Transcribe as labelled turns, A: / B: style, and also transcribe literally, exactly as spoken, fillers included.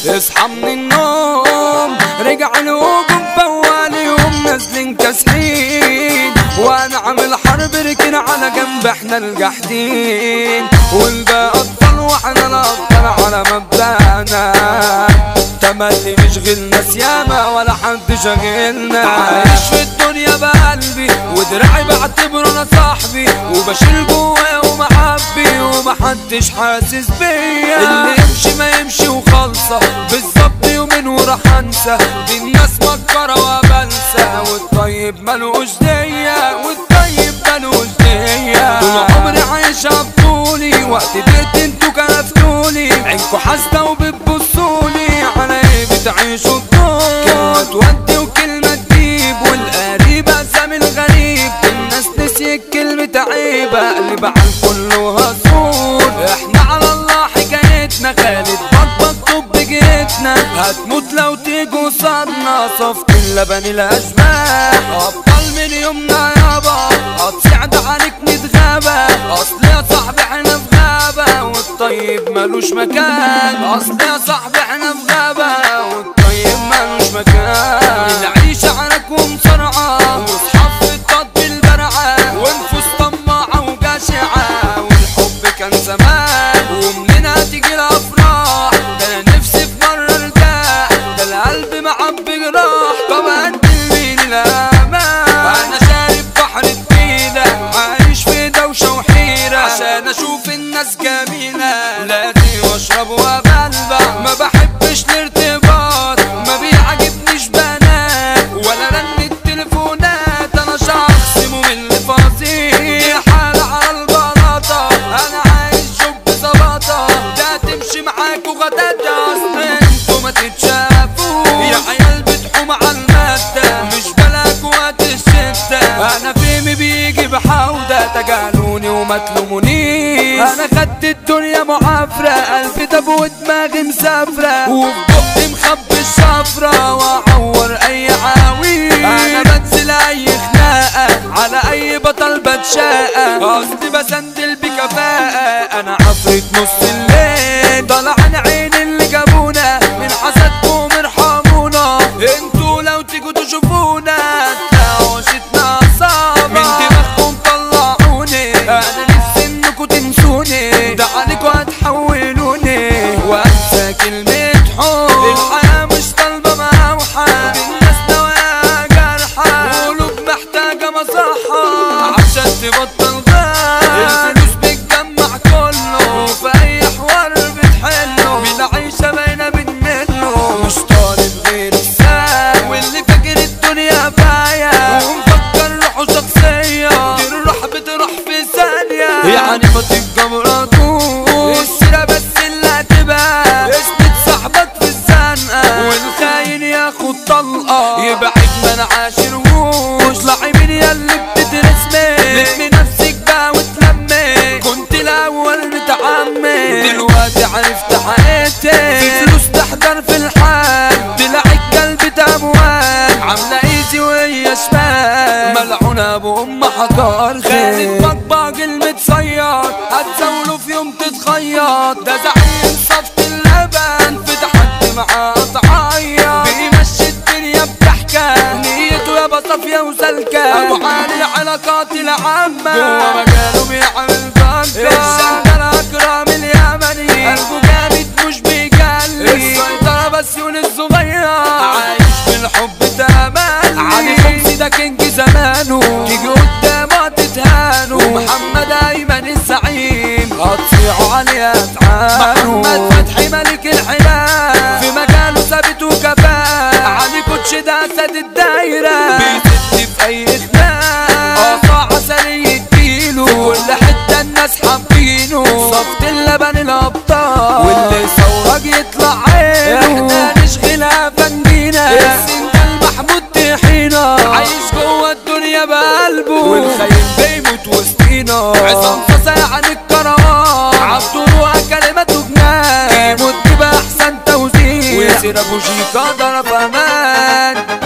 A: اصحى من النوم رجع الهجوم بوال يوم نازلين كاسحين، وانعم الحرب ركن على جنب احنا الجاحدين، والباقي اطفال واحنا الابطال على مبدأنا، تملي مش غيرنا سيامة ولا حد شاغلنا. عايش في الدنيا بقلبي ودراعي بعتبره انا صاحبي، وبشيل جواه ومعبي ومحدش حاسس بيا، اللي يمشي ما يمشي وخالصة بالظبط يومين وراح انسى، دي الناس مكرة وبنسى، والطيب ملوش دية والطيب ملوش دية. طول عمري عايشة بطولي وقت بيت انتوا كنفتولي، عينكوا حاسدة وبتبصولي على ايه بتعيشوا الدور، كلمة تودي وكلمة تجيب والقريب أسامي الغريب، الناس نسيت كلمة عيبة قلب على الكل وهزور، احنا على الله حكايتنا خالد بطبط طب جيتنا، هتموت لو تيجوا صدنا صفت اللبن الأشباح، أبطال من يومنا يابا هتصيع ده عليك متغابة، أصل يا صاحبي احنا في غابة والطيب ملوش مكان، أصل يا صاحبي احنا في غابة والطيب ملوش مكان، العيشة عنك ومصرعة واصحاب في الطب البرعة، ونفوس طماعة وجشعة والحب كان زمان، ومننا تيجي الأفراح، ده أنا نفسي في مرة ارتاح، ده القلب معبي جراح، طب أقدم مين الأمان، أنا شارب بحر الديلة عايش في دوشة وحيرة، عشان أشوف الناس جميلة لاقي واشرب وبلبع، ما بحبش الارتباط ما بيعجبنيش بنات ولا رن التليفونات، انا شخص ممل فظيع، دي حالة على البلاطة، انا عايش شوف بظباطة، ده تمشي معاكوا غداتة، اصل انتوا ما تتشافوا يا عيال بتحوم على المادة، مش بلاك وقت الشدة، انا فيمي بيجي بحودة، تجاهلوني وما تلومونيش، انا خدت الدنيا معافرة، قلبي دب ودماغي مسافرة، وفي بقي مخبي الشفرة واعور اي عاوي، انا بنزل اي خناقة على اي بطل بتشاقى، قصدي بسندل بكفاءة، انا عفريت نص الليل طلع عن عين اللي جابونا، من حسدكم ارحمونا، انتوا لو تيجوا تشوفونا تلاقوا شتنا صعبة، من دماغكم طلعوني، انا نفسي انكوا تنسوني، ده عليكوا هتحولوني وانسى كلمة حب، الحياة مش طالبة موحة، الناس نوايا جرحة، قلوب محتاجة مصحة عشان تبطل غاب، الفلوس بتجمع كله في اي حوار بتحله، بالعيشة باينة بنمله، مش طالب غير السام، واللي فاكر الدنيا باية ومفكر روحه شخصية، دي الروح بتروح في ثانية، يعني ما تتجمراتوش السيرة بس اللي هتبقى، اسند صاحبك في الزنقة والخاين ياخد طلقة، يبعد ما نعاشرهوش، لاعبين ياللي بتترسمي، لمي نفسك بقى وتلمي، كنت الأول متعمي دلوقتي عرفت حقيقتي، في فلوس تحضر في الحال طلع الكلب تموال، عاملة ايزي وهي شمال، ملعونة بأم حجار خالد بقبق المتصير، هتزاوله في يوم تتخيط، ده زعيم صفت اللبن في تحدي معاه تعيط، بيمشي الدنيا بضحكة، نيته يابا صافية وسالكة، أبو علي علاقات العامة جوا مجاله بيعمل ضجة، الشندل أكرم اليمني قلبه جامد مش بيجلي، السيطرة بس يونس صغير عايش بالحب تملي، علي خمسي ده كينج زمانه، تيجي قدامه تتهانوا، محمد أيمن الزعيم هتصيعوا عليه تعانوا، محمد فتحي ملك الحلال في مجاله ثابت وكفاءة، علي كوتش ده أسد الدايرة بيسد في أي خناق، قطع عسلي يديله في كل حتة الناس حابينه، صفت اللبن الأبطال واللي ثورج يطلع عينه، احنا نشغلها فندينا، السندال محمود طحينة عايش جوه الدنيا بقلبه، والخاين بيموت وسطينا، عصام صاصع عن الكروان، عبدو كلماته جنان، يموت بأحسن توزيع، وياسر أبو شيكا ضرب أمان.